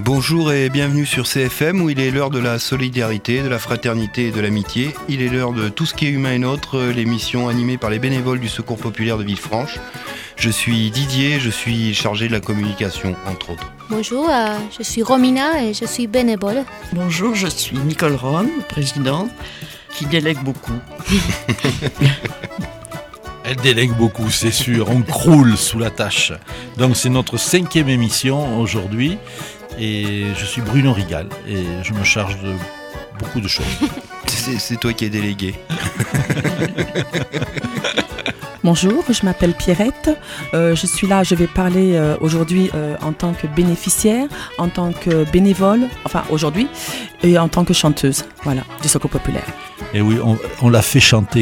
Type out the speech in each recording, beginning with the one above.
Bonjour et bienvenue sur CFM où il est l'heure de la solidarité, de la fraternité et de l'amitié. Il est l'heure de tout ce qui est humain et nôtre, l'émission animée par les bénévoles du Secours populaire de Villefranche. Je suis Didier, je suis chargé de la communication, entre autres. Bonjour, je suis Romina et je suis bénévole. Bonjour, je suis Nicole Rome, présidente, qui délègue beaucoup. Elle délègue beaucoup, c'est sûr, on croule sous la tâche. Donc c'est notre 5e émission aujourd'hui et je suis Bruno Rigal et je me charge de beaucoup de choses. C'est toi qui es délégué. Bonjour, je m'appelle Pierrette, je suis là, je vais parler aujourd'hui en tant que bénéficiaire, en tant que bénévole, enfin aujourd'hui, et en tant que chanteuse, voilà, du Secours populaire. Et oui, on l'a fait chanter.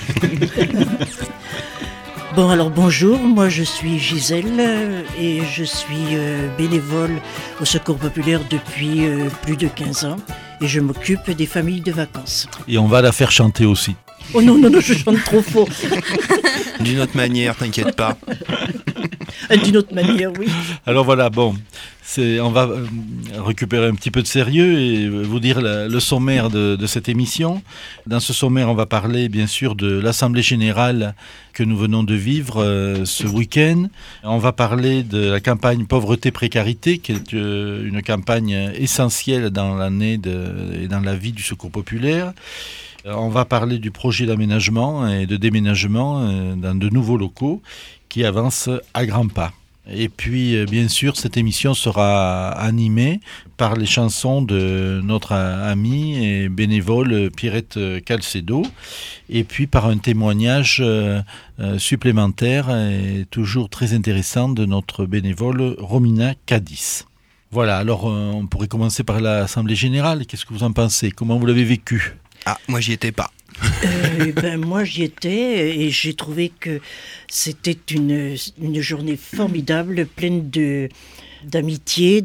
Bon, alors bonjour, moi je suis Gisèle et je suis bénévole au Secours populaire depuis plus de 15 ans et je m'occupe des familles de vacances. Et on va la faire chanter aussi. Oh non, je chante trop faux. D'une autre manière, t'inquiète pas. D'une autre manière, oui. Alors voilà, bon, on va récupérer un petit peu de sérieux et vous dire le sommaire de cette émission. Dans ce sommaire, on va parler bien sûr de l'Assemblée générale que nous venons de vivre ce week-end. On va parler de la campagne Pauvreté-Précarité, qui est une campagne essentielle dans l'année et dans la vie du Secours populaire. On va parler du projet d'aménagement et de déménagement dans de nouveaux locaux qui avancent à grands pas. Et puis, bien sûr, cette émission sera animée par les chansons de notre amie et bénévole Pierrette Calcedo, et puis par un témoignage supplémentaire et toujours très intéressant de notre bénévole Romina Cadiz. Voilà, alors on pourrait commencer par l'Assemblée générale. Qu'est-ce que vous en pensez ? Comment vous l'avez vécu ? Ah, moi j'y étais pas. Moi j'y étais et j'ai trouvé que c'était une journée formidable, pleine d'amitié,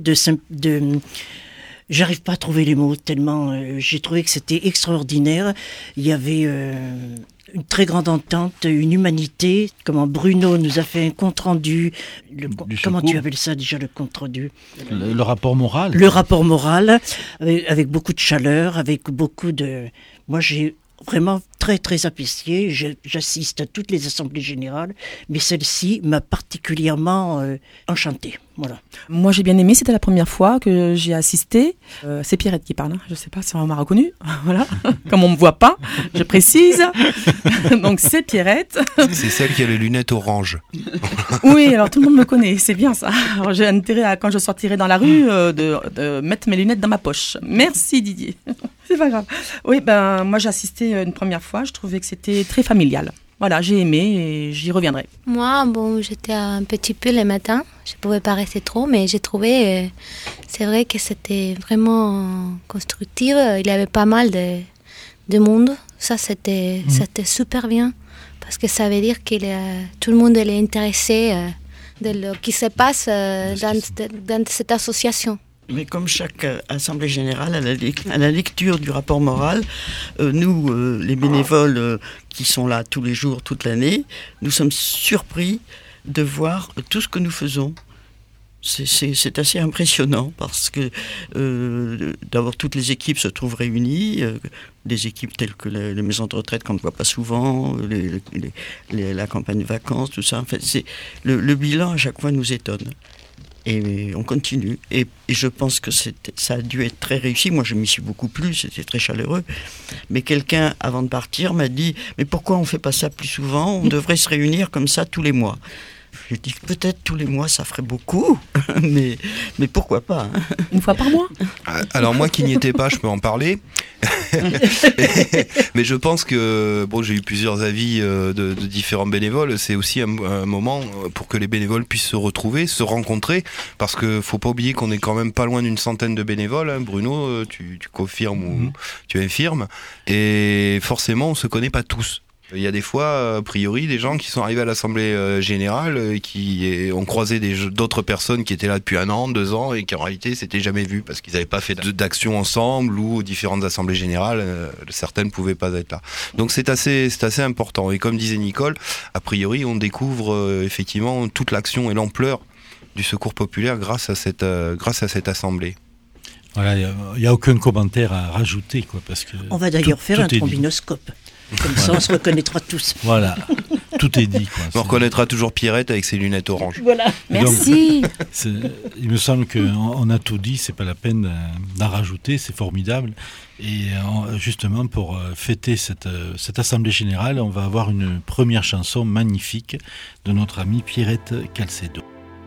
j'arrive pas à trouver les mots tellement j'ai trouvé que c'était extraordinaire. Il y avait une très grande entente, une humanité. Comment Bruno nous a fait un compte rendu. Comment tu appelles ça déjà, le compte rendu ? Le rapport moral. Le rapport moral, avec beaucoup de chaleur, avec beaucoup de. Moi j'ai vraiment très très apprécié. J'assiste à toutes les assemblées générales, mais celle-ci m'a particulièrement enchantée. Voilà. Moi j'ai bien aimé, c'était la première fois que j'y ai assisté. C'est Pierrette qui parle, hein. Je ne sais pas si on m'a reconnu. Voilà. Comme on ne me voit pas, je précise. Donc c'est Pierrette. C'est celle qui a les lunettes orange. Oui, alors tout le monde me connaît, c'est bien ça. Alors j'ai intérêt à, quand je sortirai dans la rue, de mettre mes lunettes dans ma poche. Merci Didier. C'est pas grave. Oui, moi j'ai assisté une première fois, je trouvais que c'était très familial. Voilà, j'ai aimé et j'y reviendrai. Moi, j'étais un petit peu le matin. Je ne pouvais pas rester trop, mais j'ai trouvé, c'est vrai que c'était vraiment constructif. Il y avait pas mal de monde. Ça, c'était super bien. Parce que ça veut dire que tout le monde est intéressé de ce qui se passe dans cette association. Mais comme chaque assemblée générale, à la lecture du rapport moral, nous, les bénévoles qui sont là tous les jours, toute l'année, nous sommes surpris de voir tout ce que nous faisons. C'est assez impressionnant parce que d'abord toutes les équipes se trouvent réunies, des équipes telles que les maisons de retraite qu'on ne voit pas souvent, la campagne vacances, tout ça. En fait, le bilan à chaque fois nous étonne. Et on continue. Et je pense que ça a dû être très réussi. Moi, je m'y suis beaucoup plu, c'était très chaleureux. Mais quelqu'un, avant de partir, m'a dit « Mais pourquoi on ne fait pas ça plus souvent ? On devrait se réunir comme ça tous les mois. » J'ai dit que peut-être tous les mois, ça ferait beaucoup, mais pourquoi pas, hein. Une fois par mois ? Alors moi qui n'y étais pas, je peux en parler. Mais je pense que, j'ai eu plusieurs avis de différents bénévoles. C'est aussi un moment pour que les bénévoles puissent se retrouver, se rencontrer. Parce que faut pas oublier qu'on est quand même pas loin d'une centaine de bénévoles. Hein. Bruno, tu confirmes ou tu infirmes. Et forcément, on se connaît pas tous. Il y a des fois, a priori, des gens qui sont arrivés à l'Assemblée générale et qui ont croisé d'autres personnes qui étaient là depuis 1 an, 2 ans et qui en réalité s'étaient jamais vus parce qu'ils n'avaient pas fait d'action ensemble ou aux différentes assemblées générales, certaines pouvaient pas être là. Donc c'est assez important. Et comme disait Nicole, a priori, on découvre effectivement toute l'action et l'ampleur du Secours populaire grâce à cette assemblée. Voilà, il n'y a aucun commentaire à rajouter, quoi, parce que On va d'ailleurs faire un est dit. trombinoscope. Comme ça, on se reconnaîtra tous. Voilà, tout est dit, quoi. On reconnaîtra toujours Pierrette avec ses lunettes oranges. Voilà. Merci. Il me semble qu'on a tout dit, c'est pas la peine d'en rajouter, c'est formidable. Et justement, pour fêter cette assemblée générale, on va avoir une première chanson magnifique de notre amie Pierrette Calcedo.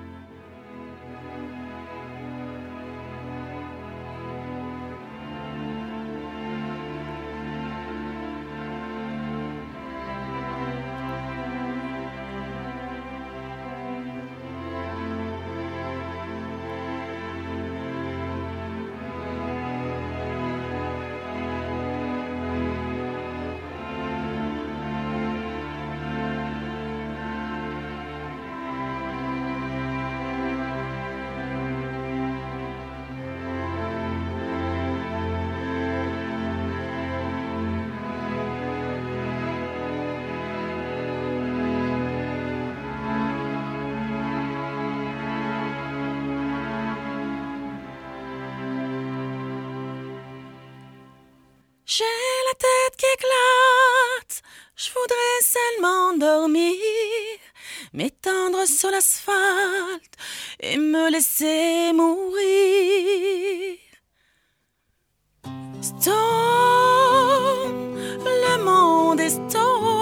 J'ai la tête qui éclate, je voudrais seulement dormir, m'étendre sur l'asphalte et me laisser mourir. Stone, le monde est stone,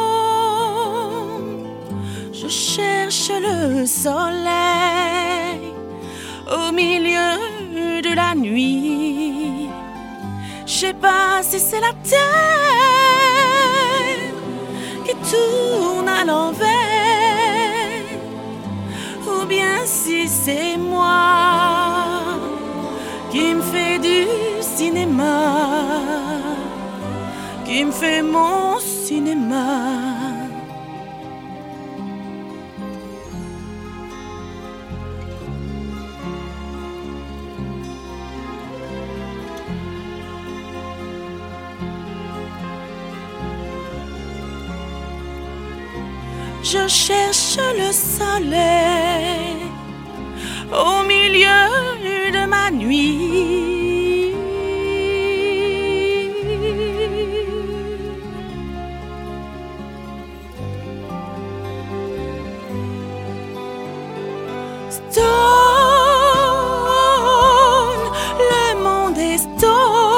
je cherche le soleil au milieu de la nuit. Je sais pas si c'est la terre qui tourne à l'envers ou bien si c'est moi qui me fais du cinéma, qui me fait mon cinéma. Je cherche le soleil au milieu de ma nuit. Stone, le monde est stone.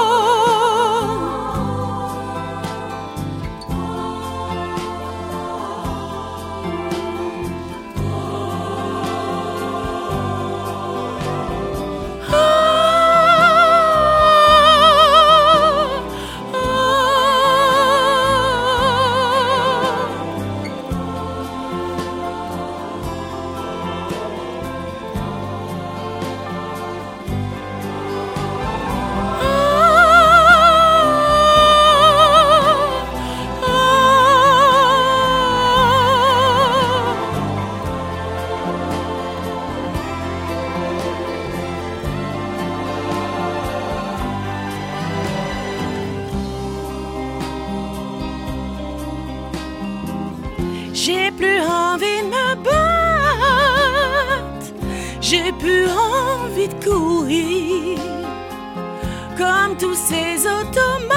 J'ai plus envie de me battre, j'ai plus envie de courir, comme tous ces automates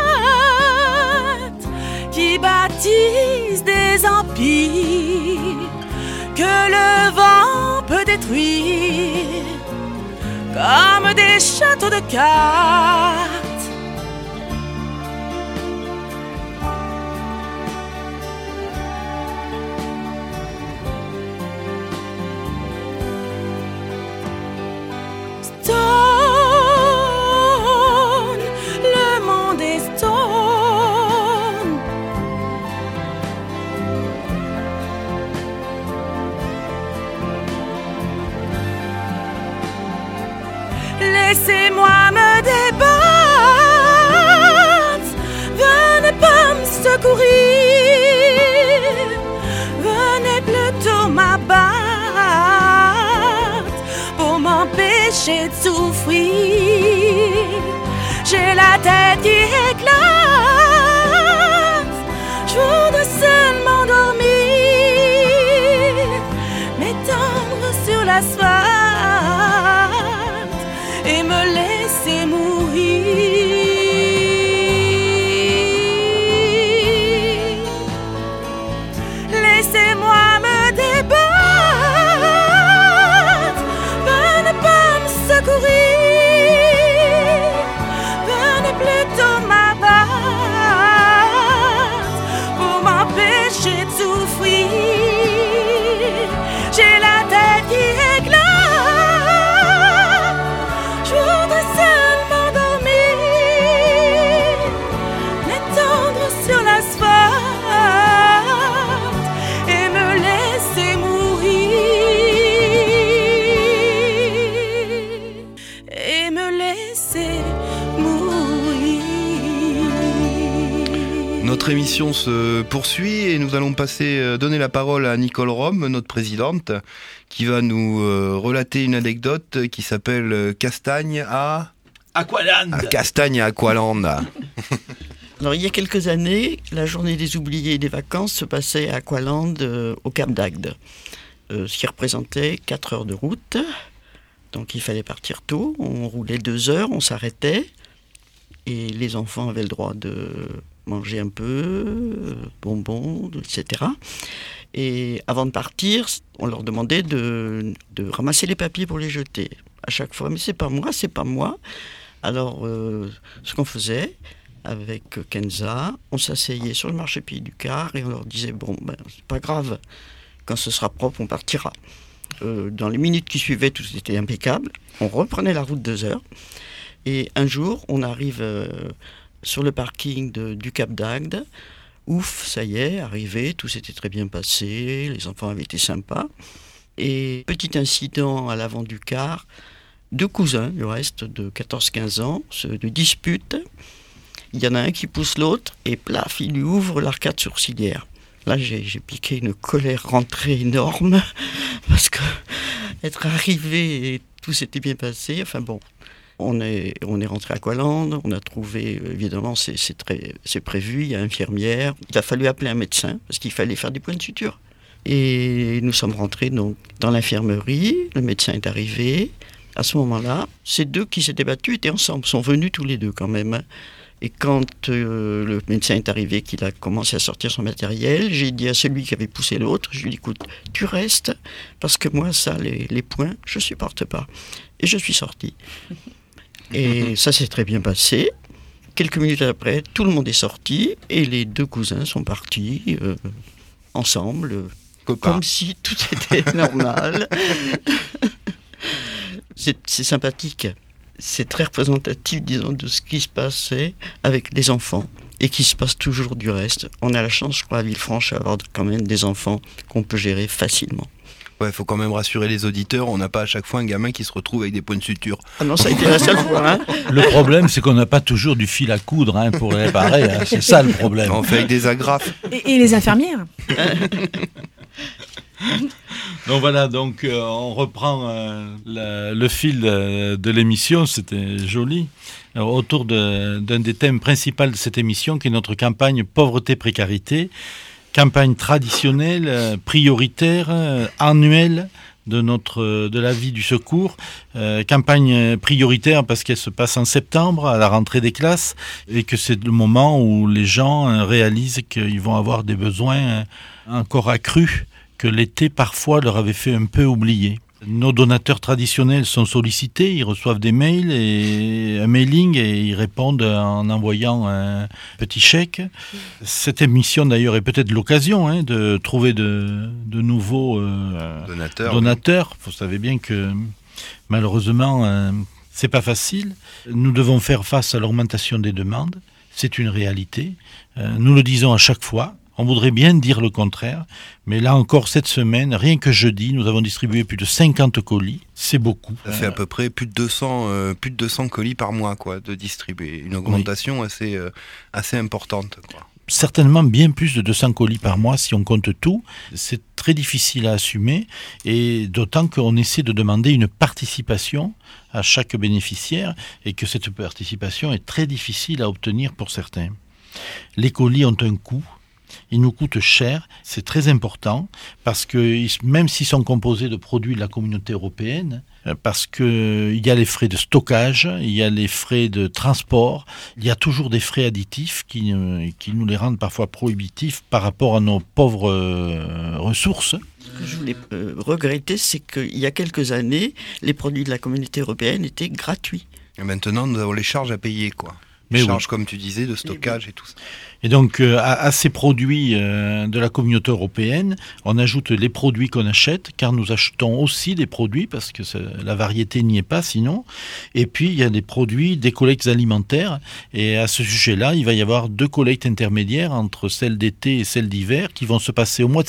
qui bâtissent des empires que le vent peut détruire, comme des châteaux de cartes. Laissez-moi me débattre, venez pas me secourir, venez plutôt m'abattre pour m'empêcher de souffrir. J'ai la tête qui éclate, je voudrais seulement dormir, m'étendre sur l'asphalte et me laisser Notre émission se poursuit et nous allons donner la parole à Nicole Rome, notre présidente, qui va nous relater une anecdote qui s'appelle Castagne à Aqualand. Castagne à Aqualand. Alors, il y a quelques années, la journée des oubliés et des vacances se passait à Aqualand, au Cap d'Agde, ce qui représentait 4 heures de route. Donc, il fallait partir tôt. On roulait 2 heures, on s'arrêtait. Et les enfants avaient le droit de manger un peu, bonbons, etc. Et avant de partir, on leur demandait de ramasser les papiers pour les jeter. À chaque fois, mais c'est pas moi. Alors, ce qu'on faisait avec Kenza, on s'asseyait sur le marchepied du car et on leur disait, c'est pas grave, quand ce sera propre, on partira. Dans les minutes qui suivaient, tout était impeccable. On reprenait la route 2 heures. Et un jour, on arrive sur le parking du Cap d'Agde. Ouf, ça y est, arrivé, tout s'était très bien passé, les enfants avaient été sympas. Et petit incident à l'avant du car, 2 cousins, du reste, de 14-15 ans, se disputent. Il y en a un qui pousse l'autre, et plaf, il lui ouvre l'arcade sourcilière. Là, j'ai piqué une colère rentrée énorme, parce que être arrivé et tout s'était bien passé, enfin bon. On est rentré à Aqualand, on a trouvé, évidemment, c'est prévu, il y a infirmière. Il a fallu appeler un médecin, parce qu'il fallait faire des points de suture. Et nous sommes rentrés donc, dans l'infirmerie, le médecin est arrivé. À ce moment-là, ces 2 qui s'étaient battus étaient ensemble, sont venus tous les 2 quand même. Et quand le médecin est arrivé, qu'il a commencé à sortir son matériel, j'ai dit à celui qui avait poussé l'autre, je lui ai dit, écoute, tu restes, parce que moi, ça, les points, je ne supporte pas. Et je suis sorti. Et ça s'est très bien passé. Quelques minutes après, tout le monde est sorti, et les 2 cousins sont partis ensemble, comme si tout était normal. C'est sympathique. C'est très représentatif, disons, de ce qui se passait avec les enfants et qui se passe toujours du reste. On a la chance, je crois, à Villefranche, d'avoir quand même des enfants qu'on peut gérer facilement. Ouais, faut quand même rassurer les auditeurs, on n'a pas à chaque fois un gamin qui se retrouve avec des points de suture. Ah non, ça a été la seule fois. Hein. Le problème, c'est qu'on n'a pas toujours du fil à coudre pour les réparer. C'est ça le problème. On fait avec des agrafes. Et les infirmières. Donc voilà, on reprend le fil de l'émission, c'était joli. Alors, autour d'un des thèmes principaux de cette émission, qui est notre campagne Pauvreté-Précarité, campagne traditionnelle, prioritaire, annuelle de la vie du secours. Campagne prioritaire parce qu'elle se passe en septembre, à la rentrée des classes, et que c'est le moment où les gens réalisent qu'ils vont avoir des besoins encore accrus que l'été parfois leur avait fait un peu oublier. Nos donateurs traditionnels sont sollicités, ils reçoivent des mails et un mailing et ils répondent en envoyant un petit chèque. Cette émission d'ailleurs est peut-être l'occasion de trouver de nouveaux donateurs. Vous savez bien que malheureusement c'est pas facile. Nous devons faire face à l'augmentation des demandes, c'est une réalité. Nous le disons à chaque fois. On voudrait bien dire le contraire, mais là encore cette semaine, rien que jeudi, nous avons distribué plus de 50 colis. C'est beaucoup. Ça fait à peu près plus de 200 colis par mois de distribuer. Une augmentation assez importante. Certainement bien plus de 200 colis par mois si on compte tout. C'est très difficile à assumer et d'autant qu'on essaie de demander une participation à chaque bénéficiaire et que cette participation est très difficile à obtenir pour certains. Les colis ont un coût. Ils nous coûtent cher, c'est très important, parce que même s'ils sont composés de produits de la communauté européenne, parce qu'il y a les frais de stockage, il y a les frais de transport, il y a toujours des frais additifs qui nous les rendent parfois prohibitifs par rapport à nos pauvres ressources. Ce que je voulais regretter, c'est qu'il y a quelques années, les produits de la communauté européenne étaient gratuits. Et maintenant, nous avons les charges à payer, Les charges, comme tu disais, de stockage et tout ça. Et donc, à ces produits de la communauté européenne, on ajoute les produits qu'on achète, car nous achetons aussi des produits, parce que la variété n'y est pas sinon. Et puis, il y a des produits, des collectes alimentaires. Et à ce sujet-là, il va y avoir 2 collectes intermédiaires entre celle d'été et celle d'hiver, qui vont se passer au mois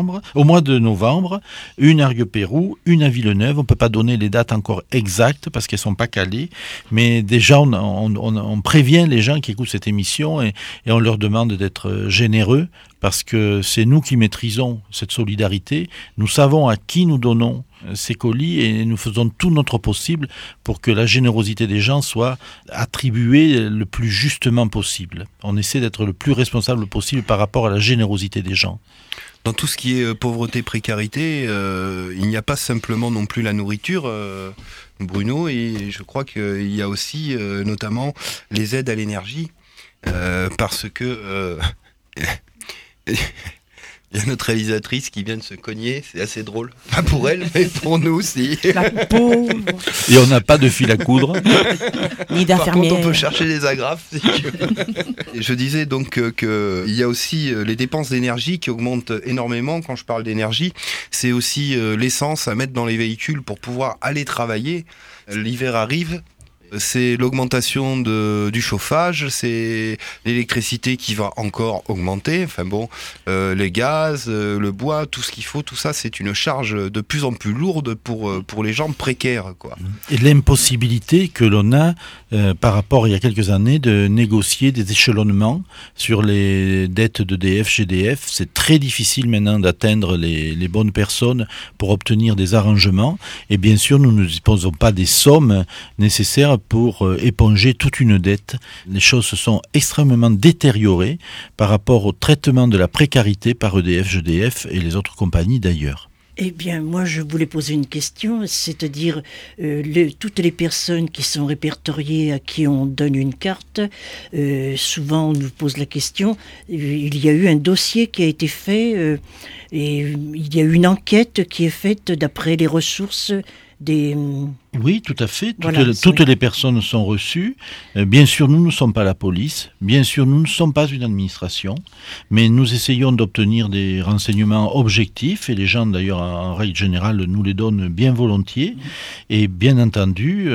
de novembre, une à Argues-Pérou, une à Villeneuve. On ne peut pas donner les dates encore exactes, parce qu'elles ne sont pas calées. Mais déjà, on prévient bien les gens qui écoutent cette émission et on leur demande d'être généreux parce que c'est nous qui maîtrisons cette solidarité. Nous savons à qui nous donnons ces colis et nous faisons tout notre possible pour que la générosité des gens soit attribuée le plus justement possible. On essaie d'être le plus responsable possible par rapport à la générosité des gens. Dans tout ce qui est pauvreté, précarité, il n'y a pas simplement non plus la nourriture, Bruno, et je crois qu'il y a aussi notamment les aides à l'énergie, parce que il y a notre réalisatrice qui vient de se cogner, c'est assez drôle. Pas pour elle, mais pour nous aussi. La pauvre. Et on n'a pas de fil à coudre. Ni Par d'infirmière. contre, on peut chercher des agrafes. Si tu veux. Et je disais donc qu'il y a aussi les dépenses d'énergie qui augmentent énormément. Quand je parle d'énergie, c'est aussi l'essence à mettre dans les véhicules pour pouvoir aller travailler. L'hiver arrive. C'est l'augmentation du chauffage, c'est l'électricité qui va encore augmenter. Enfin bon, les gaz, le bois, tout ce qu'il faut, tout ça, c'est une charge de plus en plus lourde pour les gens précaires, quoi. Et l'impossibilité que l'on a par rapport à il y a quelques années de négocier des échelonnements sur les dettes d'EDF, GDF. C'est très difficile maintenant d'atteindre les bonnes personnes pour obtenir des arrangements. Et bien sûr, nous ne disposons pas des sommes nécessaires pour éponger toute une dette. Les choses se sont extrêmement détériorées par rapport au traitement de la précarité par EDF, GDF et les autres compagnies d'ailleurs. Eh bien, moi, je voulais poser une question, c'est-à-dire toutes les personnes qui sont répertoriées à qui on donne une carte, souvent on nous pose la question, il y a eu un dossier qui a été fait et il y a eu une enquête qui est faite d'après les ressources des... Oui, tout à fait. Voilà, toutes les personnes sont reçues. Bien sûr, nous ne sommes pas la police. Bien sûr, nous ne sommes pas une administration. Mais nous essayons d'obtenir des renseignements objectifs. Et les gens, d'ailleurs, en règle générale, nous les donnent bien volontiers. Et bien entendu,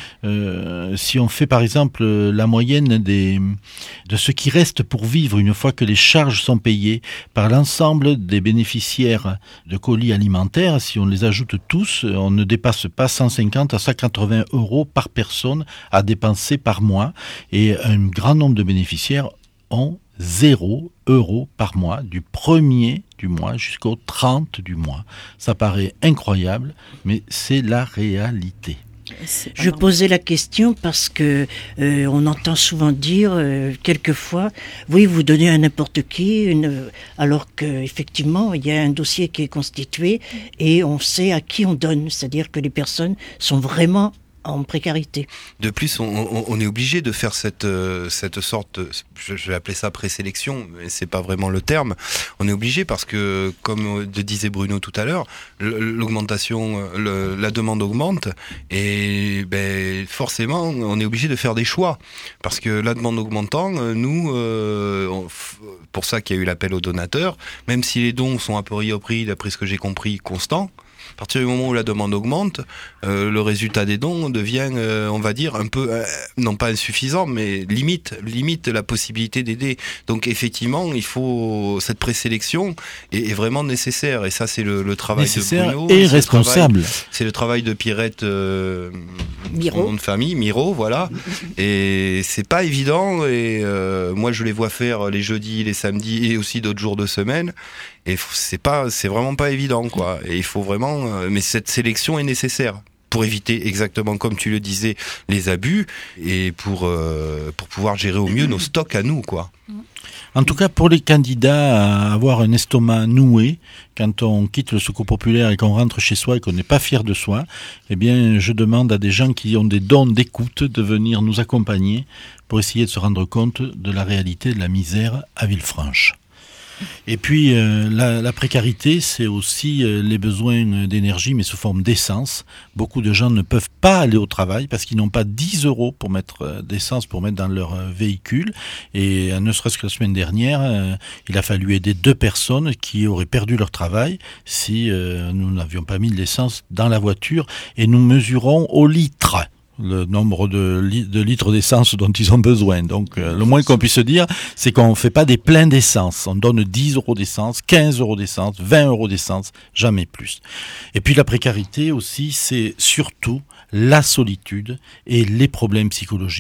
si on fait, par exemple, la moyenne de ce qui reste pour vivre une fois que les charges sont payées par l'ensemble des bénéficiaires de colis alimentaires, si on les ajoute tous, on ne dépasse pas 150 à 180 € par personne à dépenser par mois et un grand nombre de bénéficiaires ont 0 € par mois du 1er du mois jusqu'au 30 du mois. Ça paraît incroyable, mais c'est la réalité. Je posais la question parce que on entend souvent dire quelquefois, oui, vous donnez à n'importe qui, alors qu'effectivement il y a un dossier qui est constitué et on sait à qui on donne, c'est-à-dire que les personnes sont vraiment en précarité. De plus, on est obligé de faire cette sorte, je vais appeler ça présélection, mais c'est pas vraiment le terme. On est obligé parce que, comme disait Bruno tout à l'heure, l'augmentation, la demande augmente et forcément, on est obligé de faire des choix parce que la demande augmentant, nous, pour ça qu'il y a eu l'appel aux donateurs, même si les dons sont a priori, d'après ce que j'ai compris, constants. À partir du moment où la demande augmente, le résultat des dons devient, on va dire, un peu, non pas insuffisant, mais limite la possibilité d'aider. Donc effectivement, il faut cette présélection est vraiment nécessaire. Et ça, c'est le travail nécessaire de Bruno. Et responsable. C'est le travail de Pierrette, Miro. son nom de famille, Miro, voilà. Et c'est pas évident. Et moi, je les vois faire les jeudis, les samedis et aussi d'autres jours de semaine. Et c'est vraiment pas évident, quoi. Et il faut vraiment, mais cette sélection est nécessaire pour éviter exactement comme tu le disais les abus et pour pouvoir gérer au mieux nos stocks à nous, quoi. En tout cas, pour les candidats à avoir un estomac noué, quand on quitte le Secours populaire et qu'on rentre chez soi et qu'on n'est pas fier de soi, eh bien, je demande à des gens qui ont des dons d'écoute de venir nous accompagner pour essayer de se rendre compte de la réalité de la misère à Villefranche. Et puis la précarité, c'est aussi les besoins d'énergie, mais sous forme d'essence. Beaucoup de gens ne peuvent pas aller au travail parce qu'ils n'ont pas 10 € pour mettre d'essence, pour mettre dans leur véhicule. Et ne serait-ce que la semaine dernière, il a fallu aider 2 personnes qui auraient perdu leur travail si nous n'avions pas mis de l'essence dans la voiture. Et nous mesurons au litre le nombre de litres d'essence dont ils ont besoin. Donc, le moins qu'on puisse dire, c'est qu'on ne fait pas des pleins d'essence. On donne 10 € d'essence, 15 € d'essence, 20 € d'essence, jamais plus. Et puis, la précarité aussi, c'est surtout la solitude et les problèmes psychologiques.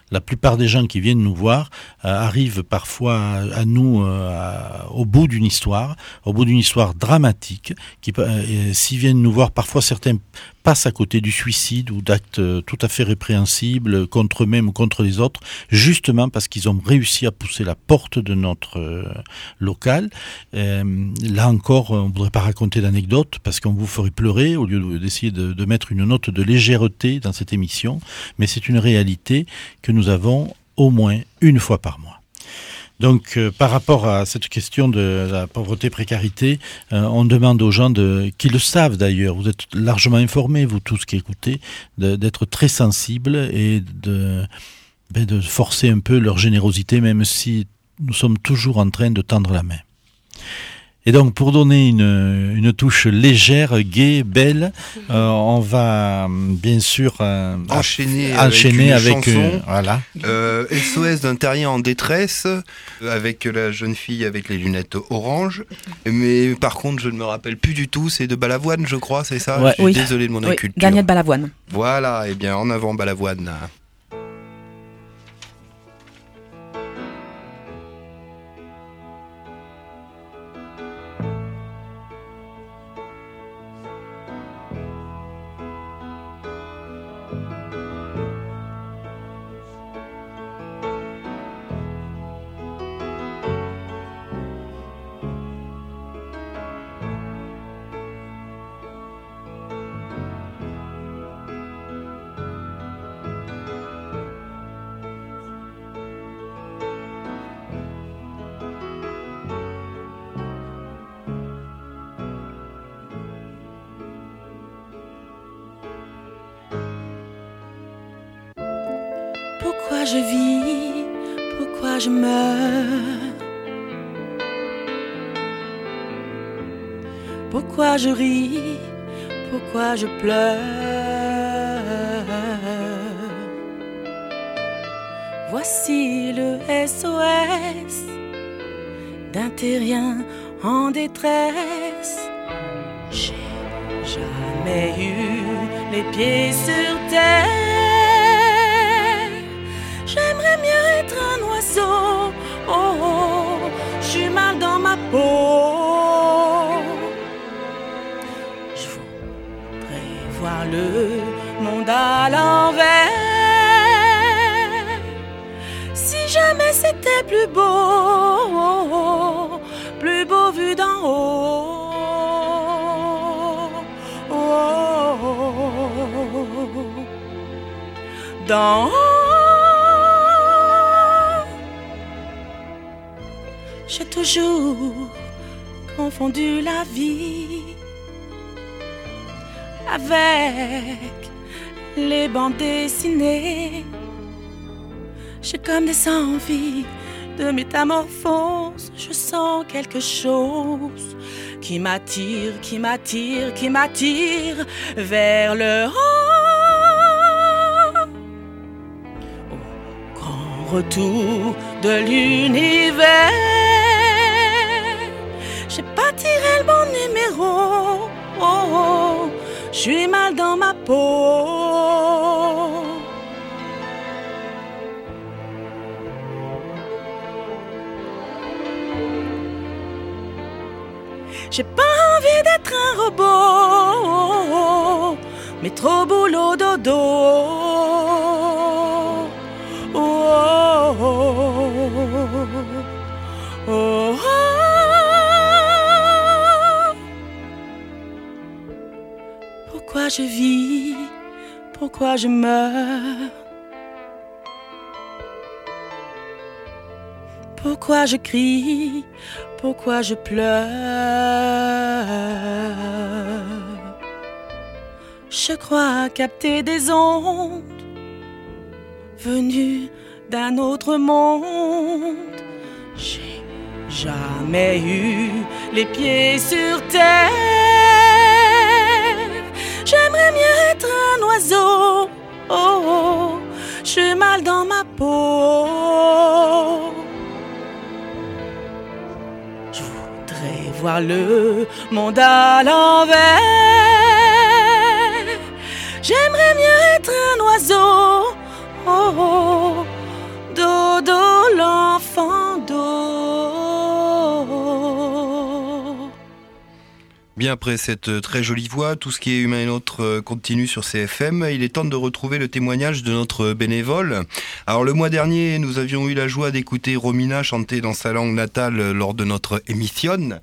la plupart des gens qui viennent nous voir arrivent parfois à nous au bout d'une histoire dramatique. S'ils viennent nous voir, parfois certains passent à côté du suicide ou d'actes tout à fait répréhensibles contre eux-mêmes ou contre les autres, justement parce qu'ils ont réussi à pousser la porte de notre local. Là encore, on ne voudrait pas raconter d'anecdotes parce qu'on vous ferait pleurer au lieu d'essayer de mettre une note de légèreté dans cette émission, mais c'est une réalité que nous avons au moins une fois par mois. Donc, par rapport à cette question de la pauvreté-précarité, on demande aux gens qui le savent d'ailleurs, vous êtes largement informés, vous tous qui écoutez, d'être très sensibles et de forcer un peu leur générosité, même si nous sommes toujours en train de tendre la main. Et donc, pour donner une touche légère, gaie, belle, on va bien sûr enchaîner avec chanson. Voilà. SOS d'un terrien en détresse, avec la jeune fille avec les lunettes orange. Mais par contre, je ne me rappelle plus du tout. C'est de Balavoine, je crois, c'est ça? Ouais. Je suis désolé de mon inculture. Daniel Balavoine. Voilà, et bien en avant Balavoine. Pourquoi je vis, pourquoi je meurs, pourquoi je ris, pourquoi je pleure. Voici le SOS d'un terrien en détresse. J'ai jamais eu les pieds sur terre. J'aimerais mieux être un oiseau. Oh, oh, je suis mal dans ma peau. Je voudrais voir le monde à l'envers. Si jamais c'était plus beau vu d'en haut. Oh, oh, oh. D'en haut. J'ai toujours confondu la vie avec les bandes dessinées. J'ai comme des envies de métamorphose. Je sens quelque chose qui m'attire vers le haut. Au grand retour de l'univers, j'ai pas tiré le bon numéro. Oh, oh, je suis mal dans ma peau. J'ai pas envie d'être un robot, mais trop boulot dodo. Oh, oh, oh, oh, oh. Pourquoi je vis, pourquoi je meurs, pourquoi je crie, pourquoi je pleure. Je crois capter des ondes venues d'un autre monde. J'ai jamais eu les pieds sur terre. J'aimerais mieux être un oiseau. Oh, oh, je suis mal dans ma peau. Je voudrais voir le monde à l'envers. J'aimerais mieux être un oiseau. Oh, oh, après cette très jolie voix, tout ce qui est humain et nôtre continue sur CFM. Il est temps de retrouver le témoignage de notre bénévole. Alors le mois dernier, nous avions eu la joie d'écouter Romina chanter dans sa langue natale lors de notre émission.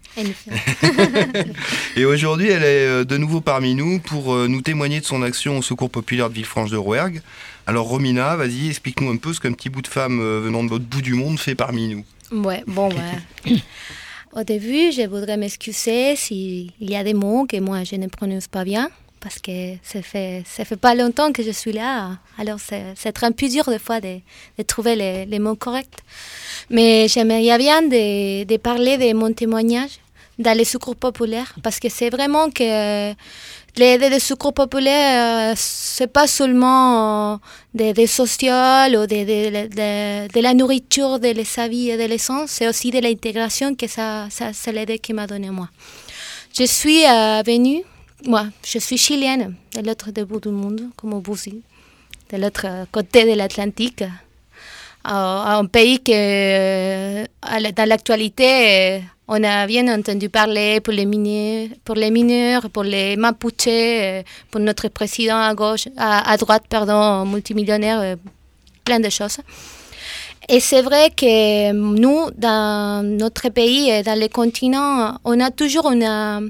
Et aujourd'hui, elle est de nouveau parmi nous pour nous témoigner de son action au Secours populaire de Villefranche-de-Rouergue. Alors Romina, vas-y, explique-nous un peu ce qu'un petit bout de femme venant de l'autre bout du monde fait parmi nous. Ouais, bon, au début, je voudrais m'excuser s'il y a des mots que moi je ne prononce pas bien, parce que ça fait pas longtemps que je suis là, alors c'est un peu dur des fois de trouver les mots corrects. Mais j'aimerais bien de parler de mon témoignage dans les secours populaires, parce que c'est vraiment que l'aide des secours populaires, c'est pas seulement des sociales ou de la nourriture, de la vie et de l'essence, c'est aussi de l'intégration que ça c'est l'aide qui m'a donné moi. Je suis venue, moi, je suis chilienne, de l'autre bout du monde, comme vous aussi, de l'autre côté de l'Atlantique, un pays que, dans l'actualité, on a bien entendu parler pour les mineurs, pour les Mapuches, pour notre président à droite, multimillionnaire, plein de choses. Et c'est vrai que nous, dans notre pays, dans les continents, on a toujours une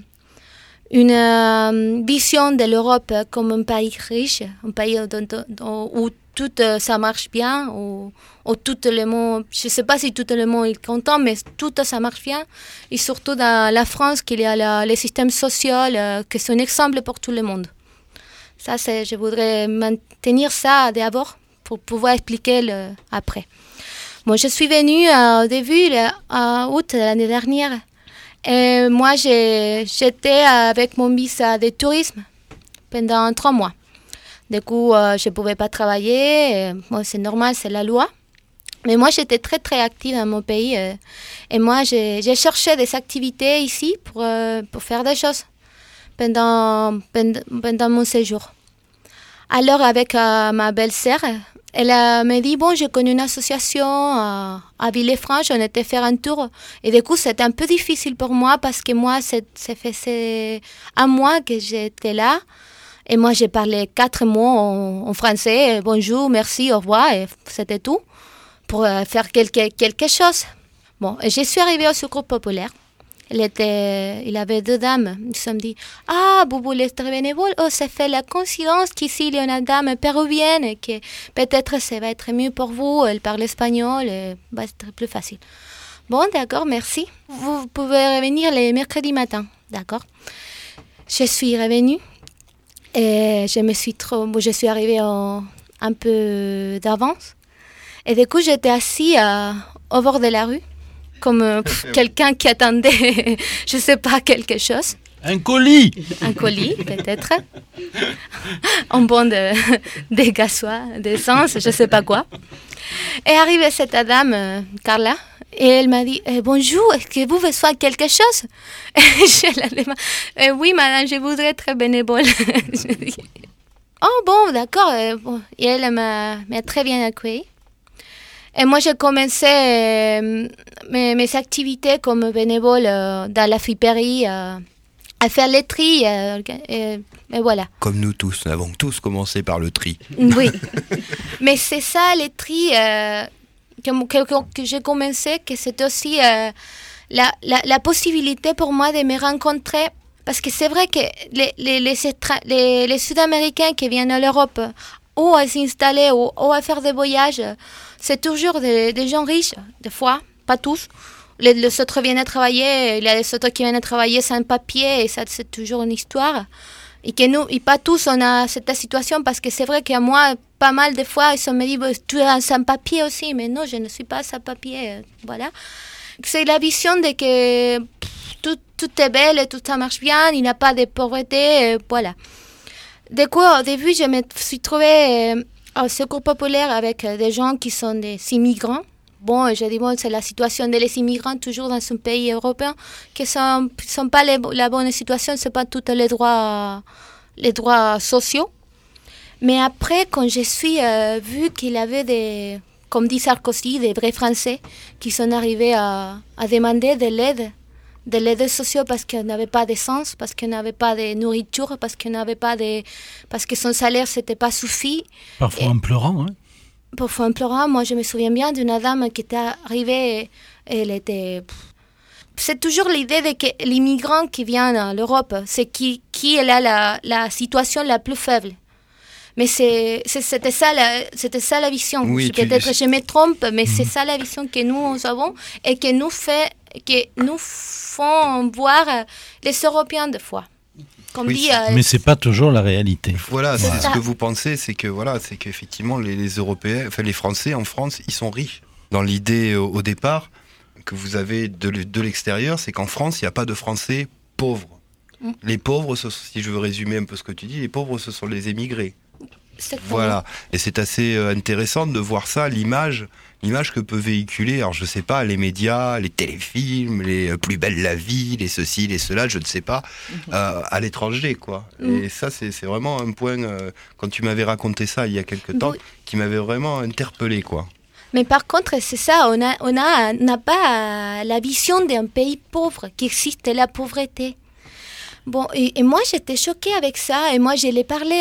vision de l'Europe comme un pays riche, un pays où tout ça marche bien, où tout le monde, je ne sais pas si tout le monde est content, mais tout ça marche bien. Et surtout dans la France, qu'il y a les systèmes sociaux qui sont un exemple pour tout le monde. Ça, je voudrais maintenir ça d'abord pour pouvoir expliquer après. Bon, je suis venue au début, en août de l'année dernière. Et moi, j'étais avec mon visa de tourisme pendant 3 mois. Du coup, je ne pouvais pas travailler. Moi, c'est normal, c'est la loi. Mais moi, j'étais très, très active dans mon pays. Et moi, j'ai cherché des activités ici pour faire des choses pendant mon séjour. Alors, avec ma belle-sœur, elle m'a dit, bon, je connais une association à Villefranche, on était faire un tour. Et du coup, c'était un peu difficile pour moi parce que moi, c'est un mois que j'étais là. Et moi, j'ai parlé 4 mots en français. Bonjour, merci, au revoir. Et c'était tout pour faire quelque chose. Bon, et je suis arrivée au Secours populaire. Il avait 2 dames. Ils se sont dit, ah, vous voulez être bénévole? Oh, ça fait la coïncidence qu'ici, il y a une dame péruvienne et que peut-être ça va être mieux pour vous. Elle parle espagnol et va être plus facile. Bon, d'accord, merci. Vous pouvez revenir les mercredis matin, d'accord? Je suis revenue. Et je suis arrivée un peu d'avance. Et du coup, j'étais assise au bord de la rue, comme quelqu'un qui attendait, je ne sais pas, quelque chose. Un colis! Un colis, peut-être. Un bon de gasoil, d'essence, je ne sais pas quoi. Et arrivée cette dame, Carla, et elle m'a dit, bonjour, est-ce que vous besoin de quelque chose? Et je la demande, oui, madame, je voudrais être bénévole. Je dis, oh bon, d'accord. Bon. Et elle m'a très bien accueillie. Et moi, j'ai commencé mes activités comme bénévole dans la friperie, à faire les tri, et voilà. Comme nous tous avons tous commencé par le tri. Oui, mais c'est ça, les tri... que j'ai commencé, que c'est aussi la possibilité pour moi de me rencontrer. Parce que c'est vrai que les Sud-Américains qui viennent à l'Europe ou à s'installer ou à faire des voyages, c'est toujours des gens riches, des fois, pas tous. Les autres viennent travailler, il y a les autres qui viennent travailler sans papier, et ça, c'est toujours une histoire. Et que nous, et pas tous, on a cette situation, parce que c'est vrai que moi, pas mal de fois, ils me disent, tu es sans papier aussi, mais non, je ne suis pas sans papier, voilà. C'est la vision de que tout est belle, tout ça marche bien, il n'y a pas de pauvreté, voilà. Du coup, au début, je me suis trouvée au Secours populaire avec des gens qui sont des immigrants. Bon, je dis, bon, c'est la situation des immigrants toujours dans un pays européen, qui sont pas la bonne situation, c'est pas tous les droits sociaux. Mais après, quand je suis vu qu'il y avait comme dit Sarkozy, des vrais Français qui sont arrivés à demander de l'aide de l'aide sociale parce qu'on n'avait pas d'essence, parce qu'on n'avait pas de nourriture, parce que son salaire s'était pas suffi. Parfois en pleurant, hein. Parfois en pleurant. Moi, je me souviens bien d'une dame qui était arrivée, elle était... C'est toujours l'idée de que l'immigrant qui vient à l'Europe, c'est qui a la situation la plus faible. Mais c'était ça la vision. Oui, Peut-être je me trompe, mais c'est ça la vision que nous avons et que nous font voir les Européens des fois. Comme Oui, dit, Mais c'est pas toujours la réalité. Voilà, C'est c'est ça. ce que vous pensez, c'est qu'effectivement les Européens, enfin les Français en France, ils sont riches. Dans l'idée au départ que vous avez de l'extérieur, c'est qu'en France, il n'y a pas de Français pauvres. Les pauvres, si je veux résumer un peu ce que tu dis, les pauvres, ce sont les émigrés. Voilà, et c'est assez intéressant de voir ça, l'image que peut véhiculer, alors je sais pas, les médias, les téléfilms, les Plus belle la vie, les ceci, les cela, je ne sais pas, à l'étranger, quoi. Et ça, c'est vraiment un point, quand tu m'avais raconté ça il y a quelque temps, qui m'avait vraiment interpellé, quoi. Mais par contre, c'est ça, on n'a pas la vision d'un pays pauvre, qu'existe la pauvreté. Bon, et moi, j'étais choquée avec ça, et moi, je l'ai parlé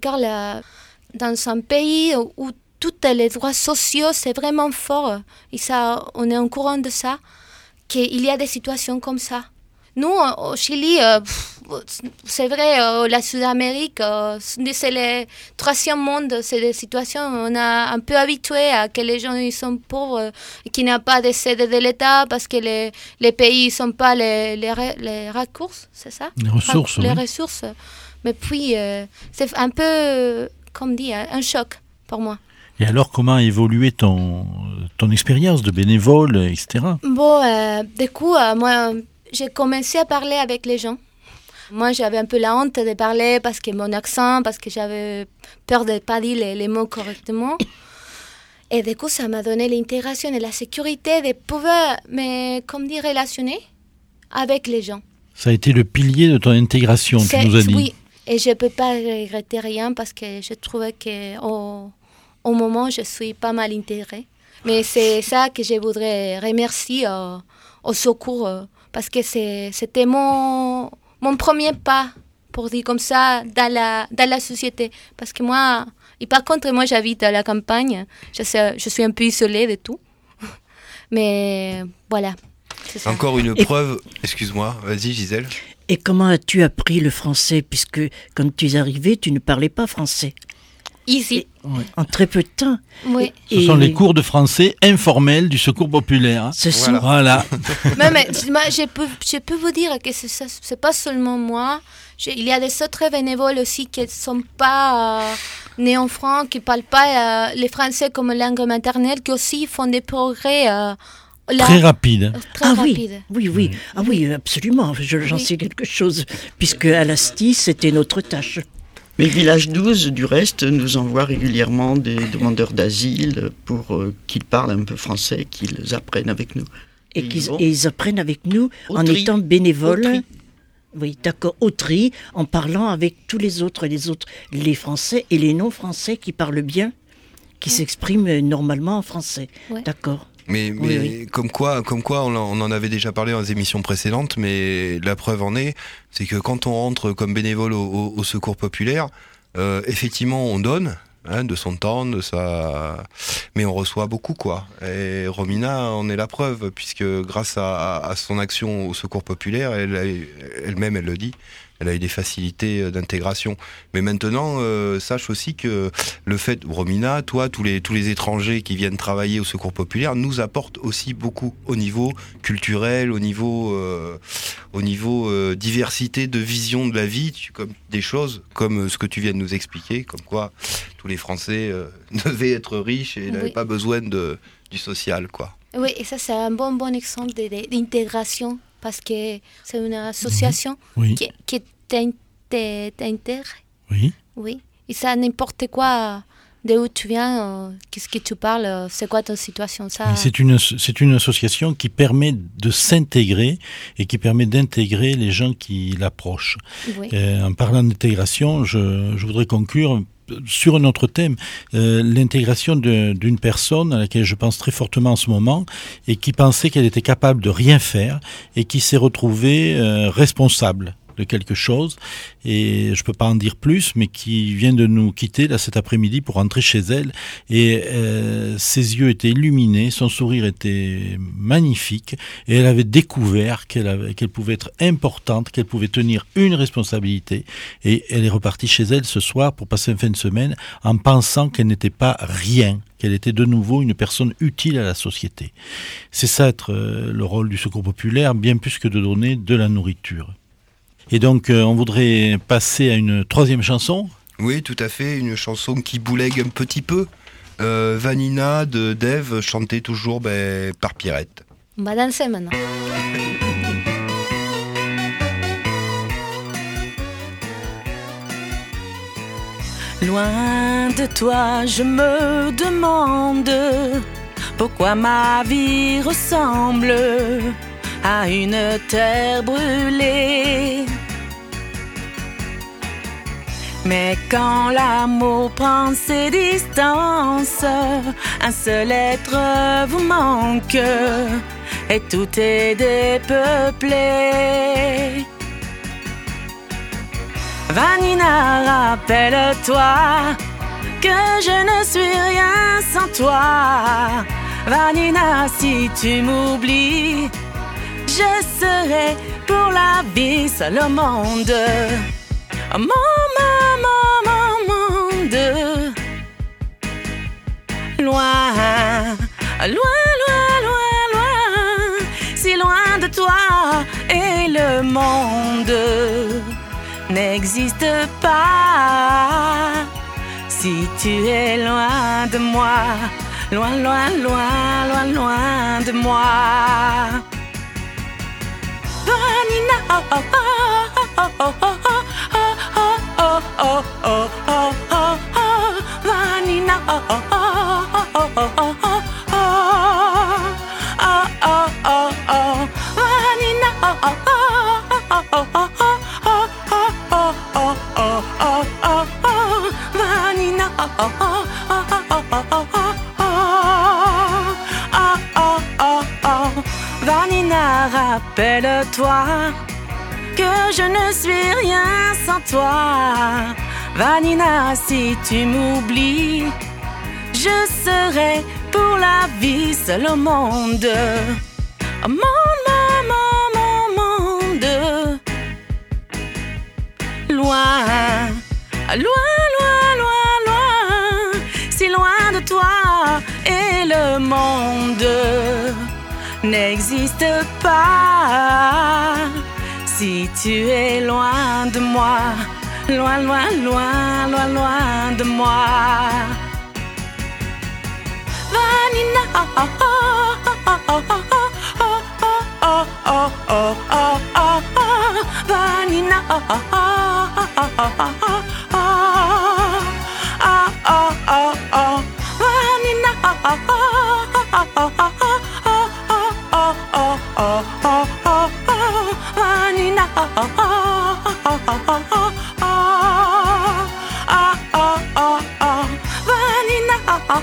dans un pays où tous les droits sociaux, c'est vraiment fort, et ça, on est au courant de ça, qu'il y a des situations comme ça. Nous, au Chili, c'est vrai, la Sud-Amérique, c'est le troisième monde, c'est des situations, on a un peu habitué à que les gens ils sont pauvres, et qu'il n'y a pas de aide de l'État parce que les pays ne sont pas les ressources, c'est ça? Les ressources, Les oui. ressources. Mais puis, c'est un peu, comme dit, un choc pour moi. Et alors, comment a évolué ton expérience de bénévole, etc. Bon, du coup, moi, j'ai commencé à parler avec les gens. Moi, j'avais un peu la honte de parler parce que mon accent, parce que j'avais peur de ne pas dire les mots correctement. Et du coup, ça m'a donné l'intégration et la sécurité de pouvoir me relationner avec les gens. Ça a été le pilier de ton intégration, tu nous as dit. Oui, et je ne peux pas regretter rien parce que je trouvais qu'au moment, je suis pas mal intégrée. Mais c'est ça que je voudrais remercier au secours parce que c'était mon premier pas, pour dire comme ça, dans la société. Parce que moi, et par contre, moi j'habite à la campagne, je suis un peu isolée de tout. Mais voilà, c'est ça. Encore une preuve, excuse-moi, vas-y Gisèle. Et comment as-tu appris le français, puisque quand tu es arrivé, tu ne parlais pas français? Ici, En très peu de temps. oui. Ce sont les cours de français informels du Secours populaire. Ce sont Voilà. Mais moi, je peux vous dire que c'est pas seulement moi. Il y a des autres bénévoles aussi qui ne sont pas nés en France, qui ne parlent pas le français comme langue maternelle, qui aussi font des progrès Très rapide. très rapides. Oui. Ah oui, absolument. J'en sais quelque chose, puisque à l'Asti, c'était notre tâche. Mais Village 12, du reste, nous envoie régulièrement des demandeurs d'asile pour qu'ils parlent un peu français, qu'ils apprennent avec nous. Et ils apprennent avec nous en tri. étant bénévoles. Au tri. Oui, d'accord, au tri, en parlant avec tous les autres, les Français et les non-Français qui parlent bien, qui s'expriment normalement en français. Ouais. D'accord. Mais Oui. comme quoi on en avait déjà parlé dans les émissions précédentes, mais la preuve en est, c'est que quand on rentre comme bénévole au Secours populaire, effectivement on donne de son temps, mais on reçoit beaucoup, quoi. Et Romina en est la preuve, puisque grâce à son action au Secours populaire, elle-même elle le dit, elle a eu des facilités d'intégration. Mais maintenant, sache aussi que le fait, Romina, toi, tous les étrangers qui viennent travailler au Secours populaire nous apportent aussi beaucoup au niveau culturel, au niveau diversité de vision de la vie, comme des choses comme ce que tu viens de nous expliquer, comme quoi tous les Français devaient être riches et n'avaient pas besoin du social, quoi. Oui, et ça, c'est un bon exemple d'intégration, parce que c'est une association Oui. qui t'intègre. Oui. Oui. Et ça, n'importe quoi, d'où tu viens, qu'est-ce que tu parles, c'est quoi ton situation, ça. Mais c'est une association qui permet de s'intégrer et qui permet d'intégrer les gens qui l'approchent. Oui. En parlant d'intégration, je voudrais conclure sur un autre thème, l'intégration d'une personne à laquelle je pense très fortement en ce moment et qui pensait qu'elle était capable de rien faire et qui s'est retrouvée responsable de quelque chose, et je peux pas en dire plus, mais qui vient de nous quitter là cet après-midi pour rentrer chez elle, et ses yeux étaient illuminés, son sourire était magnifique, et elle avait découvert qu'elle pouvait être importante, qu'elle pouvait tenir une responsabilité, et elle est repartie chez elle ce soir pour passer une fin de semaine en pensant qu'elle n'était pas rien, qu'elle était de nouveau une personne utile à la société. C'est ça être le rôle du secours populaire, bien plus que de donner de la nourriture. Et donc, on voudrait passer à une troisième chanson. Oui, tout à fait, une chanson qui boulègue un petit peu. Vanina de Dave, chantée toujours par Pierrette. On va danser maintenant. Loin de toi, je me demande pourquoi ma vie ressemble à une terre brûlée. Mais quand l'amour prend ses distances, un seul être vous manque et tout est dépeuplé. Vanina, rappelle-toi que je ne suis rien sans toi. Vanina, si tu m'oublies, je serai pour la vie seul au monde. Mon monde. Loin, loin, loin, loin, loin, si loin de toi et le monde n'existe pas. Si tu es loin de moi, loin, loin, loin, loin, loin de moi. Vanina, oh, oh, oh, oh, oh, oh, oh, oh, oh, oh, oh, Vanina, oh, oh, oh, oh, oh, oh, oh, oh, oh, oh, oh, Vanina, oh, oh, oh, oh, oh, oh, Vanina, oh, oh, oh, Vanina, rappelle-toi que je ne suis rien sans toi. Vanina, si tu m'oublies, je serai pour la vie seul au monde. Monde, monde. Loin, loin, loin, loin, loin, si loin de toi et le monde n'existe pas. Si tu es loin de moi, loin, loin, loin, loin, loin de moi. Vanina, oh, oh, oh, oh, oh, oh, oh, oh, oh, oh, oh, oh, Vanina, oh, oh, oh, oh, oh, oh, oh, oh, oh, oh, Vanina, oh, oh, oh, oh, oh, oh, Vanina, oh, oh, oh, oh, oh, oh, Vanina, oh, oh,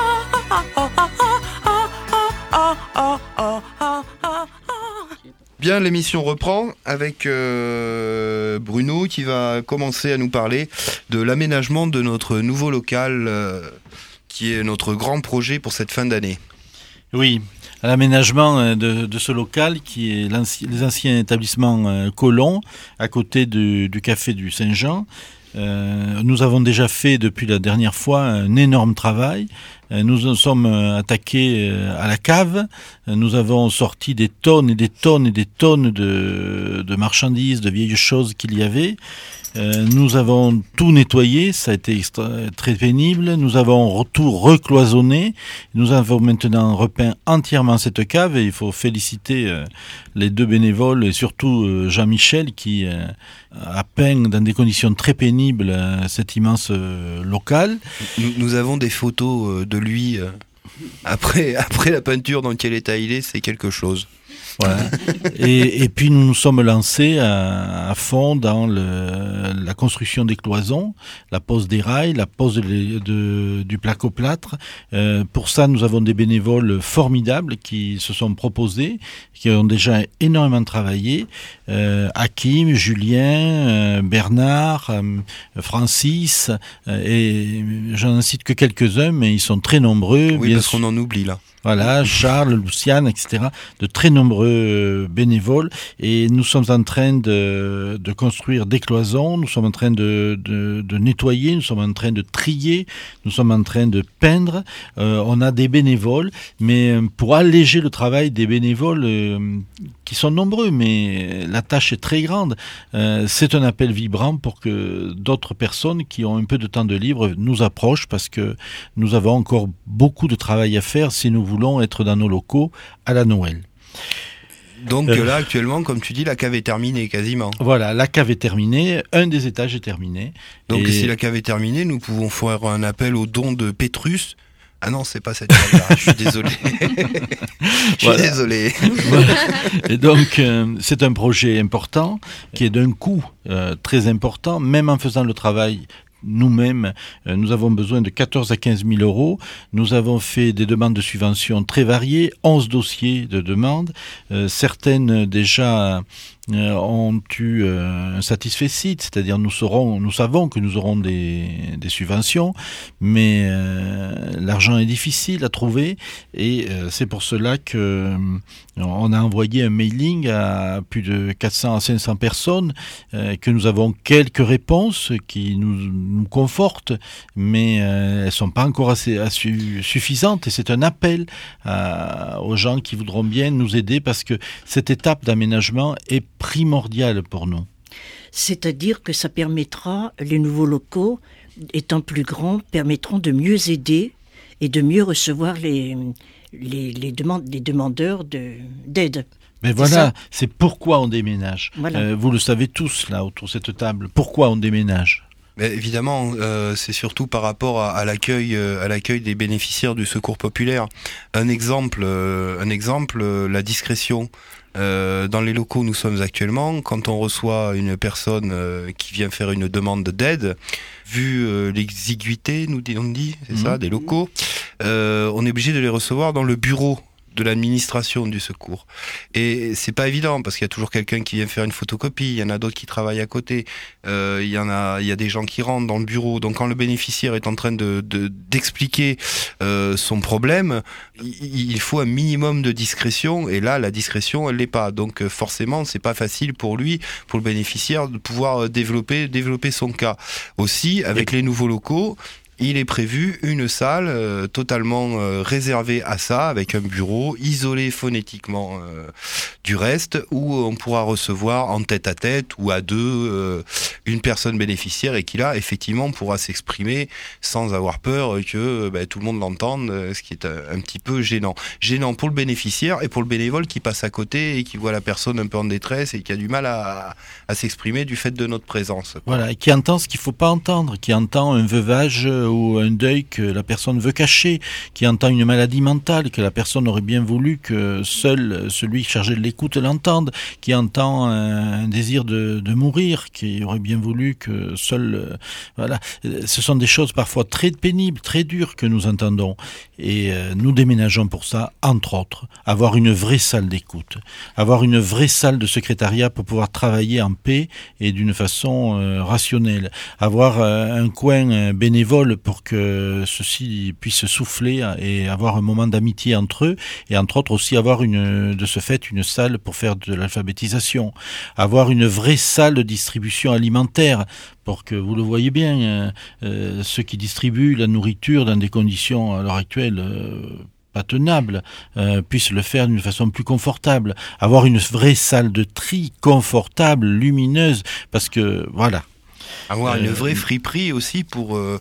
Bien, l'émission reprend avec Bruno qui va commencer à nous parler de l'aménagement de notre nouveau local qui est notre grand projet pour cette fin d'année. Oui, à l'aménagement de ce local qui est les anciens établissements Colomb à côté du café du Saint-Jean. Nous avons déjà fait depuis la dernière fois un énorme travail. Nous nous sommes attaqués à la cave. Nous avons sorti des tonnes et des tonnes et des tonnes de marchandises, de vieilles choses qu'il y avait. Nous avons tout nettoyé, ça a été très pénible. Nous avons tout recloisonné. Nous avons maintenant repeint entièrement cette cave et il faut féliciter les deux bénévoles et surtout Jean-Michel qui a peint dans des conditions très pénibles cet immense local. Nous avons des photos de lui après la peinture dans quel état il est, c'est quelque chose. Voilà. Et puis nous nous sommes lancés à fond dans la construction des cloisons, la pose des rails, la pose du placo-plâtre. Pour ça, nous avons des bénévoles formidables qui se sont proposés, qui ont déjà énormément travaillé. Hakim, Julien, Bernard, Francis, et je n'en cite que quelques-uns, mais ils sont très nombreux. Oui, parce qu'on en oublie là. Voilà, Charles, Luciane, etc. De très nombreux bénévoles. Et nous sommes en train de construire des cloisons, nous sommes en train de nettoyer, nous sommes en train de trier, nous sommes en train de peindre. On a des bénévoles, mais pour alléger le travail des bénévoles, qui sont nombreux, mais la tâche est très grande, c'est un appel vibrant pour que d'autres personnes qui ont un peu de temps de libre nous approchent, parce que nous avons encore beaucoup de travail à faire si nous voulons être dans nos locaux à la Noël. Donc là, actuellement, comme tu dis, la cave est terminée quasiment. Voilà, la cave est terminée, un des étages est terminé. Donc si la cave est terminée, nous pouvons faire un appel au don de Pétrus. Ah non, c'est pas cette cave-là, je suis désolé. Désolé. Voilà. Et donc, c'est un projet important, qui est d'un coût très important, même en faisant le travail nous-mêmes, nous avons besoin de 14 à 15 000 euros. Nous avons fait des demandes de subventions très variées, 11 dossiers de demandes. Certaines déjà ont eu un satisfecit, c'est-à-dire nous savons que nous aurons des subventions, mais l'argent est difficile à trouver, et c'est pour cela que on a envoyé un mailing à plus de 400 à 500 personnes, que nous avons quelques réponses qui nous confortent, mais elles ne sont pas encore assez suffisantes, et c'est un appel aux gens qui voudront bien nous aider, parce que cette étape d'aménagement est primordiale pour nous. C'est-à-dire que ça permettra, les nouveaux locaux, étant plus grands, permettront de mieux aider et de mieux recevoir les demandeurs d'aide. Mais voilà, c'est pourquoi on déménage. Voilà. Vous le savez tous là autour de cette table. Pourquoi on déménage ? Mais évidemment, c'est surtout par rapport à l'accueil des bénéficiaires du secours populaire. Un exemple, la discrétion. Dans les locaux où nous sommes actuellement, quand on reçoit une personne qui vient faire une demande d'aide, vu l'exiguïté, on dit, c'est ça, des locaux, on est obligé de les recevoir dans le bureau de l'administration du secours. Et c'est pas évident, parce qu'il y a toujours quelqu'un qui vient faire une photocopie, il y en a d'autres qui travaillent à côté, il y a des gens qui rentrent dans le bureau. Donc quand le bénéficiaire est en train d'expliquer son problème, il faut un minimum de discrétion, et là la discrétion elle l'est pas. Donc forcément c'est pas facile pour lui, pour le bénéficiaire, de pouvoir développer son cas. Aussi avec les nouveaux locaux, il est prévu une salle totalement réservée à ça, avec un bureau isolé phonétiquement du reste, où on pourra recevoir en tête-à-tête ou à deux une personne bénéficiaire, et qui là effectivement pourra s'exprimer sans avoir peur que tout le monde l'entende, ce qui est un petit peu gênant. Gênant pour le bénéficiaire et pour le bénévole qui passe à côté et qui voit la personne un peu en détresse et qui a du mal à s'exprimer du fait de notre présence. Voilà, et qui entend ce qu'il ne faut pas entendre, qui entend un veuvage ou un deuil que la personne veut cacher, qui entend une maladie mentale que la personne aurait bien voulu que seul celui chargé de l'écoute l'entende, qui entend un désir de mourir, qui aurait bien voulu que seul... voilà, ce sont des choses parfois très pénibles, très dures que nous entendons, et nous déménageons pour ça, entre autres, avoir une vraie salle d'écoute, avoir une vraie salle de secrétariat pour pouvoir travailler en paix et d'une façon rationnelle, avoir un coin bénévole pour que ceux-ci puissent souffler et avoir un moment d'amitié entre eux, et entre autres aussi avoir de ce fait une salle pour faire de l'alphabétisation, avoir une vraie salle de distribution alimentaire pour que, vous le voyez bien, ceux qui distribuent la nourriture dans des conditions à l'heure actuelle pas tenables, puissent le faire d'une façon plus confortable, avoir une vraie salle de tri confortable, lumineuse, parce que voilà. Avoir une vraie friperie aussi pour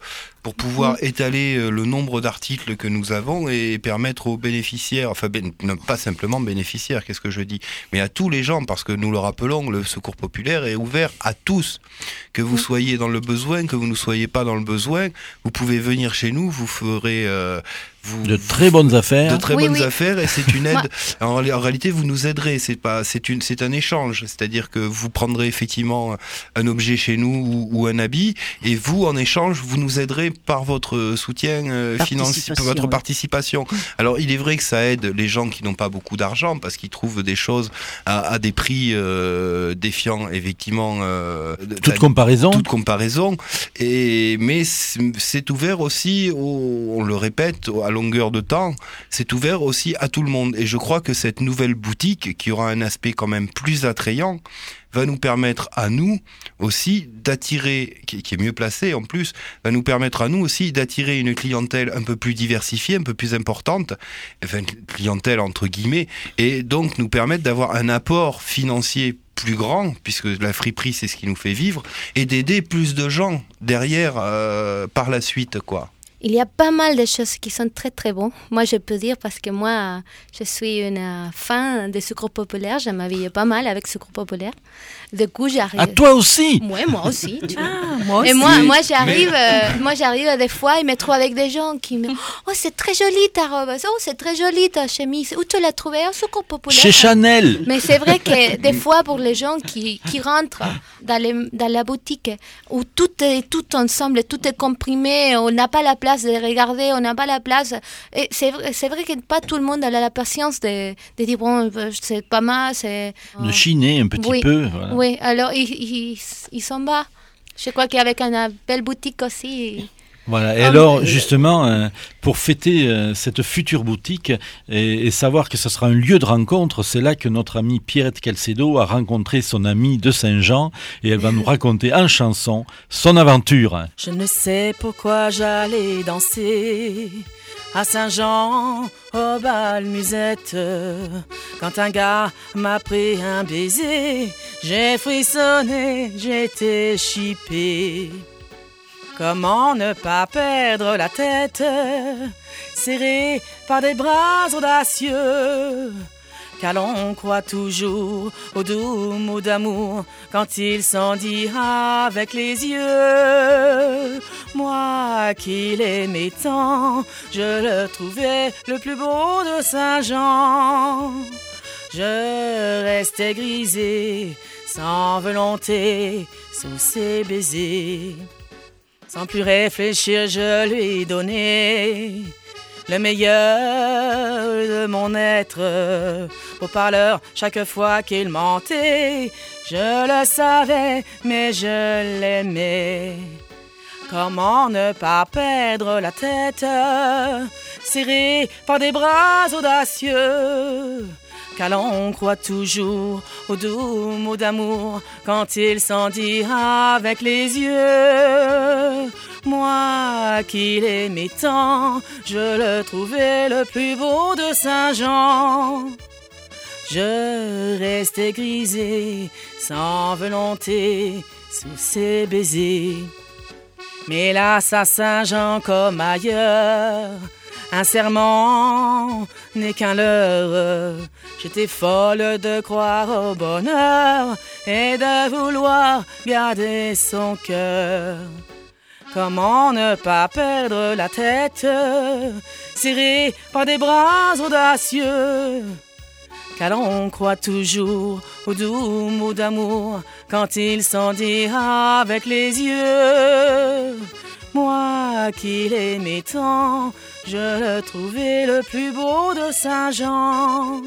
pour pouvoir étaler le nombre d'articles que nous avons et permettre aux bénéficiaires, enfin non, pas simplement bénéficiaires, qu'est-ce que je dis, mais à tous les gens, parce que nous le rappelons, le Secours populaire est ouvert à tous. Que vous soyez dans le besoin, que vous ne soyez pas dans le besoin, vous pouvez venir chez nous, vous ferez... de très bonnes affaires. De très bonnes affaires, et c'est une aide. En réalité, vous nous aiderez. C'est un échange. C'est-à-dire que vous prendrez effectivement un objet chez nous ou un habit, et vous, en échange, vous nous aiderez par votre soutien financier, par votre participation. Alors, il est vrai que ça aide les gens qui n'ont pas beaucoup d'argent, parce qu'ils trouvent des choses à des prix défiant, effectivement, toute comparaison. Mais c'est ouvert aussi, on le répète, à longueur de temps, c'est ouvert aussi à tout le monde. Et je crois que cette nouvelle boutique, qui aura un aspect quand même plus attrayant, va nous permettre à nous aussi d'attirer, qui est mieux placée en plus, va nous permettre à nous aussi d'attirer une clientèle un peu plus diversifiée, un peu plus importante, enfin une clientèle entre guillemets, et donc nous permettre d'avoir un apport financier plus grand, puisque la friperie c'est ce qui nous fait vivre, et d'aider plus de gens derrière par la suite, quoi. Il y a pas mal de choses qui sont très très bonnes. Moi, je peux dire parce que moi, je suis une fan des Secours populaires. Je m'habille pas mal avec Secours populaires. Du coup, j'arrive. Ah, toi aussi? Ouais, moi aussi. Tu vois. Moi aussi. Et moi, j'arrive des fois, ils me trouvent avec des gens qui me disent « Oh, c'est très joli ta robe. Oh, c'est très joli ta chemise. Où tu l'as trouvée? Au Secours populaire. » Chez Chanel. Mais c'est vrai que des fois, pour les gens qui rentrent dans la boutique, où tout est tout ensemble, tout est comprimé, on n'a pas la place de regarder, on n'a pas la place. Et c'est vrai que pas tout le monde a la patience de dire bon, c'est pas mal, c'est... De chiner un petit peu. Voilà. Oui, alors ils s'en bat. Je crois qu'avec une belle boutique aussi... Voilà. Et alors, justement, pour fêter cette future boutique et savoir que ce sera un lieu de rencontre, c'est là que notre amie Pierrette Calcedo a rencontré son amie de Saint-Jean et elle va nous raconter en chanson son aventure. Je ne sais pourquoi j'allais danser à Saint-Jean, au bal musette. Quand un gars m'a pris un baiser, j'ai frissonné, j'étais chippé. Comment ne pas perdre la tête, serré par des bras audacieux, car l'on croit toujours au doux mot d'amour quand il s'en dit avec les yeux. Moi qui l'aimais tant, je le trouvais le plus beau de Saint-Jean. Je restais grisé, sans volonté, sous ses baisers. Sans plus réfléchir, je lui ai donné le meilleur de mon être. Au parleur, chaque fois qu'il mentait, je le savais, mais je l'aimais. Comment ne pas perdre la tête, serré par des bras audacieux, car l'on croit toujours au doux mot d'amour quand il s'en dit avec les yeux. Moi qui l'aimais tant, je le trouvais le plus beau de Saint-Jean. Je restais grisé, sans volonté, sous ses baisers. Mais là, à Saint-Jean comme ailleurs, un serment n'est qu'un leurre. J'étais folle de croire au bonheur et de vouloir garder son cœur. Comment ne pas perdre la tête, serré par des bras audacieux, car l'on croit toujours au doux mot d'amour quand il s'en dit avec les yeux. Moi qui l'aimais tant, je le trouvais le plus beau de Saint-Jean.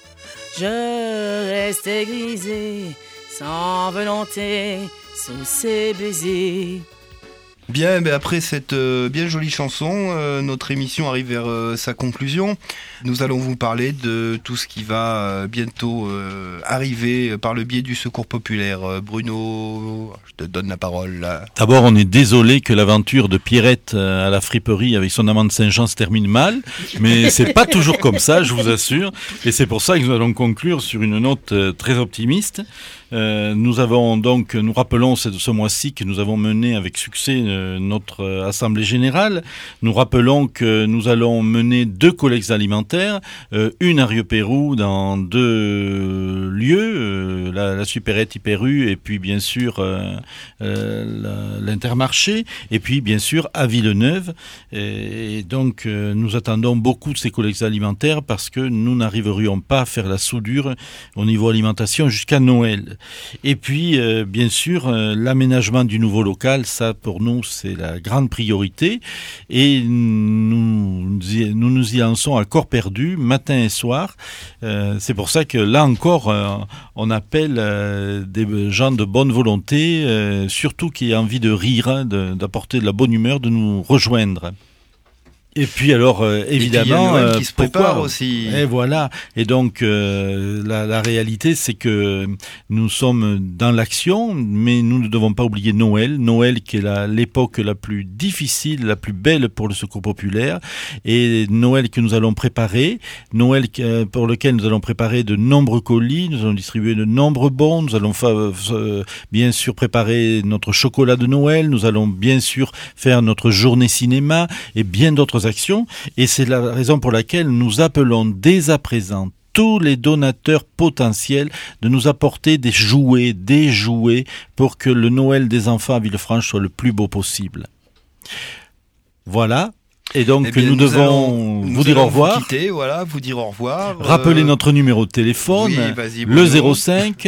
Je restais grisé, sans volonté, sous ses baisers. Bien, après cette bien jolie chanson, notre émission arrive vers sa conclusion. Nous allons vous parler de tout ce qui va bientôt arriver par le biais du Secours populaire. Bruno, je te donne la parole là. D'abord, on est désolé que l'aventure de Pierrette à la friperie avec son amant de Saint-Jean se termine mal, mais c'est pas toujours comme ça, je vous assure. Et c'est pour ça que nous allons conclure sur une note très optimiste. Nous rappelons ce mois-ci que nous avons mené avec succès notre assemblée générale. Nous rappelons que nous allons mener 2 collectes alimentaires, une à Rieux-Pérou dans 2 lieux, la supérette Hyper-U et puis bien sûr l'Intermarché, et puis bien sûr à Villeneuve. Et donc nous attendons beaucoup de ces collectes alimentaires parce que nous n'arriverions pas à faire la soudure au niveau alimentation jusqu'à Noël. Et puis bien sûr l'aménagement du nouveau local, ça pour nous c'est la grande priorité, et nous nous y lançons à corps perdu matin et soir. C'est pour ça que là encore on appelle des gens de bonne volonté, surtout qui aient envie de rire, d'apporter de la bonne humeur, de nous rejoindre. Et puis alors évidemment, et puis, qui se prépare aussi. Et voilà. Et donc la réalité, c'est que nous sommes dans l'action, mais nous ne devons pas oublier Noël. Noël qui est l'époque la plus difficile, la plus belle pour le Secours populaire, et Noël que nous allons préparer. Noël pour lequel nous allons préparer de nombreux colis, nous allons distribuer de nombreux bons. Nous allons bien sûr préparer notre chocolat de Noël. Nous allons bien sûr faire notre journée cinéma et bien d'autres actions, et c'est la raison pour laquelle nous appelons dès à présent tous les donateurs potentiels de nous apporter des jouets pour que le Noël des enfants à Villefranche soit le plus beau possible. Voilà. Et donc nous devons vous dire au revoir. Vous dire au revoir. Rappelez notre numéro de téléphone, le 05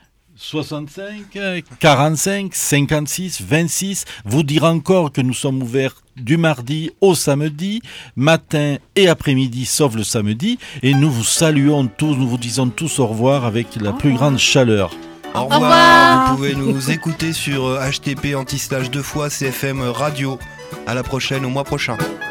65 45 56 26. Vous dire encore que nous sommes ouverts du mardi au samedi, matin et après-midi, sauf le samedi. Et nous vous saluons tous, nous vous disons tous au revoir avec la plus grande chaleur. Au revoir. Vous pouvez nous écouter sur HTP /2 CFM Radio. À la prochaine, au mois prochain.